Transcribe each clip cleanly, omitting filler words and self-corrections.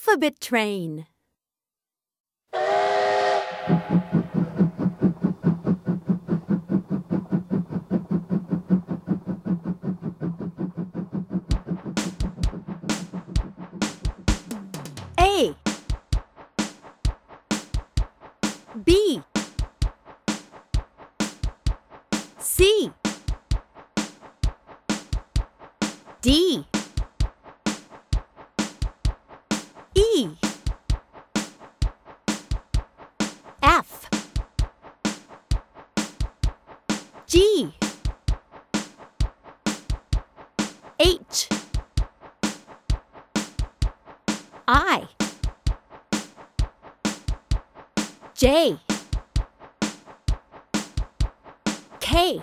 Alphabet Train. A, B, C, D, E, F, G, H, I, J, K,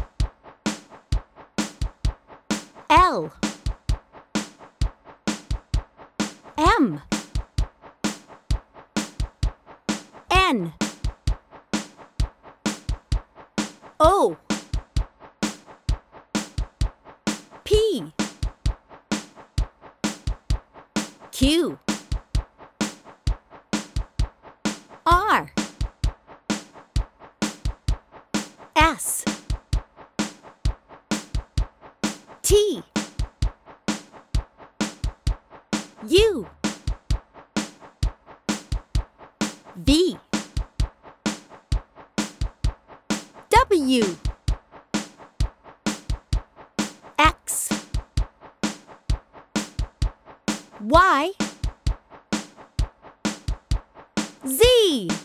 L, M, N, O, P, Q, R, S, T, U, V, W, X, Y, Z.